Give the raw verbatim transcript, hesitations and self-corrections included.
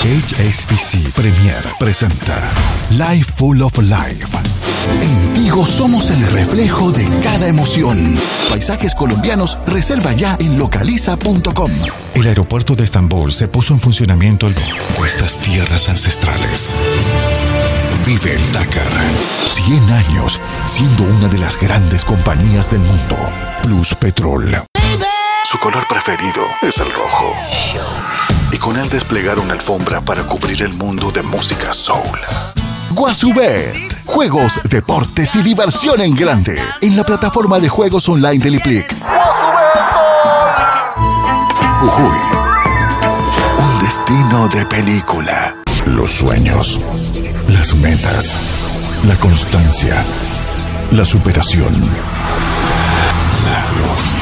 H S B C Premier presenta Life Full of Life. En Tigo somos el reflejo de cada emoción. Paisajes colombianos, reserva ya en localiza punto com. El aeropuerto de Estambul se puso en funcionamiento en estas tierras ancestrales. Vive el Dakar. cien años siendo una de las grandes compañías del mundo. Plus Petrol. Su color preferido es el rojo. Y con él desplegar una alfombra para cubrir el mundo de música soul. Guasubet. Juegos, deportes y diversión en grande. En la plataforma de juegos online del IPLIC. Jujuy. Un destino de película. Los sueños. Las metas. La constancia. La superación. La gloria.